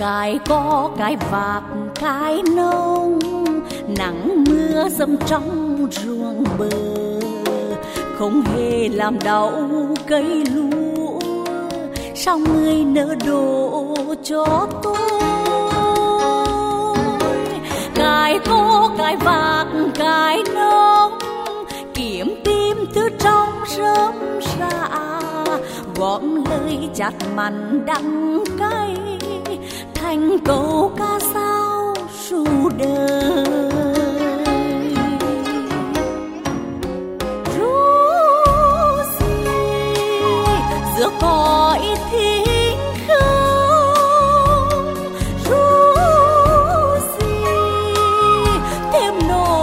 cái có cái vạc cái nông, nắng mưa dầm trong ruộng bờ, không hề làm đau cây lúa, sao người nỡ đổ cho tôi. Cái có cái vạc cái nông, kiếm tìm từ trong rơm rạ, gom lời chát mặn đắng cay thành câu ca sao ru đời.